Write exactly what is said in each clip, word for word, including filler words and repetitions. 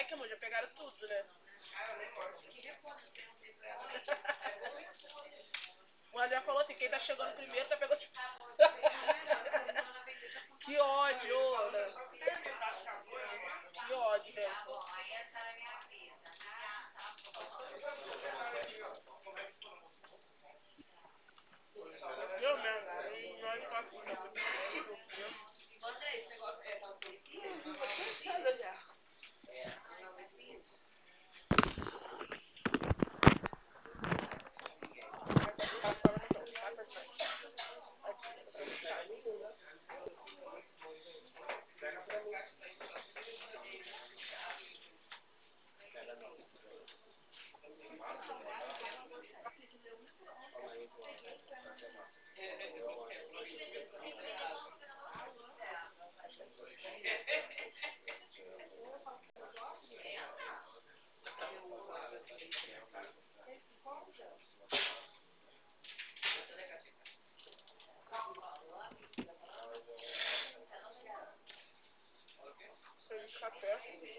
moleque, amor, já pegaram tudo, né? O André falou assim, quem tá chegando primeiro tá pegando... Que ódio, né? Que ódio, né? Eu mesmo, nós quatro, café.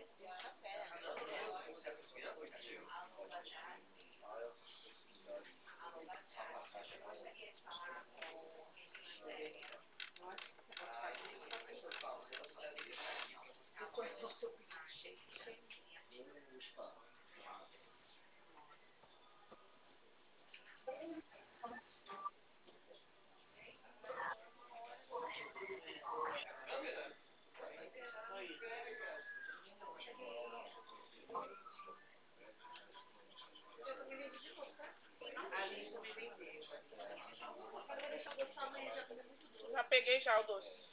Já peguei já o doce.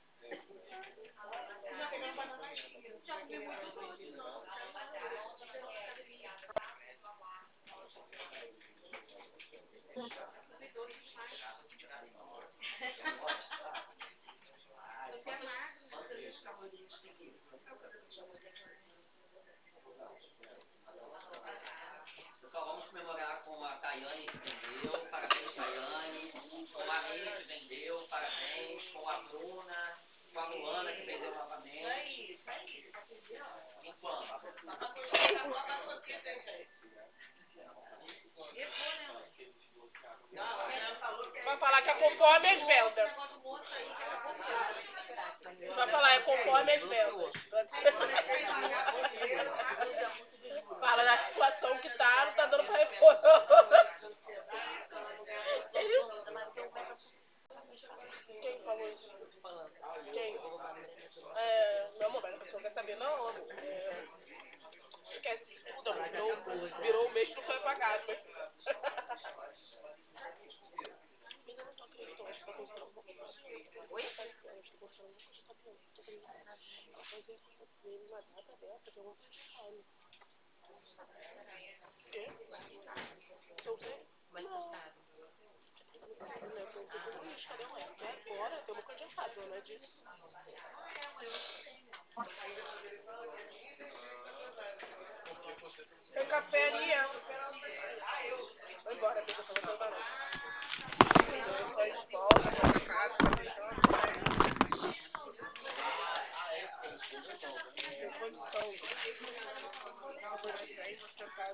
Pessoal, vamos comemorar com a Tayane que vendeu. Parabéns, Tayane. Com a Miri que vendeu. Parabéns. Com a Bruna. Com a Luana que vendeu novamente. Isso aí, isso aí. Enquanto? Vai falar que é conforme as vendas. Vai falar, é conforme as vendas. Fala na situação que tá, não tá dando pra repor. Quem falou isso? Quem? É, meu amor, mas a pessoa quer saber, não, amor. É, esquece tudo, amor. Virou, virou o mês que não foi pagado. Mas... Oi? Quê? Eu sei. Mas não. Até agora tem uma coisa errada, não é disso. Tem café ali, é. Vai embora, amiga, só vou sentar não. Eu só escola, mercado, tem condição. Eu vou de trem, vou sentar.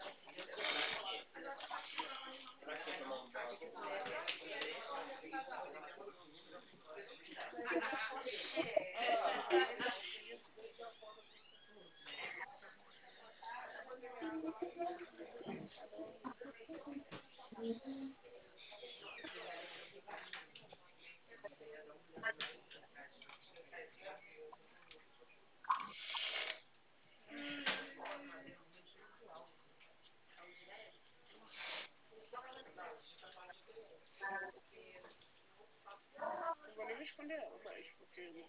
Não vou nem responder ela mais, porque...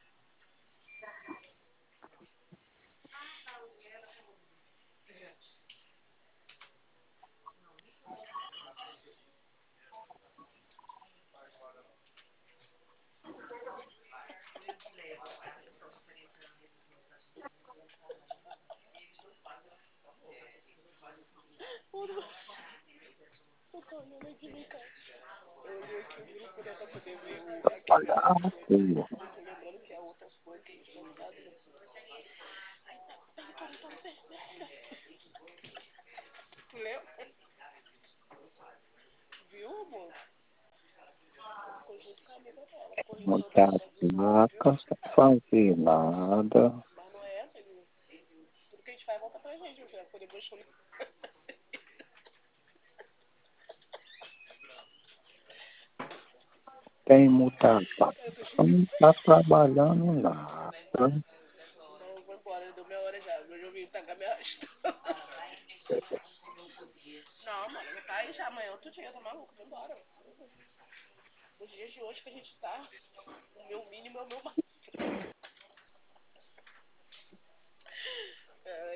Eu tô olhando aqui, vem cá. Eu olhei aqui o grupo, né, pra poder ver o... Olha a feia. Lembrando que é outras coisas que a gente não sabe, né? Aí tá, tá, tá, tá, corrigir Muita outras coisas. placa, sem fazer nada. Mas não é, filho. Tudo que a gente faz volta pra gente, meu filho. Foi depois que eu... Tem muita placa, Eu tô xingando. não tá trabalhando nada. Não, eu vou embora. Deu meia hora já. Meu joguinho tá me arrastando. Não, mano. Já tá aí já. Amanhã é outro dia. Tá maluco? Vou embora. Nos dias de hoje que a gente tá, o meu mínimo é o meu máximo. É,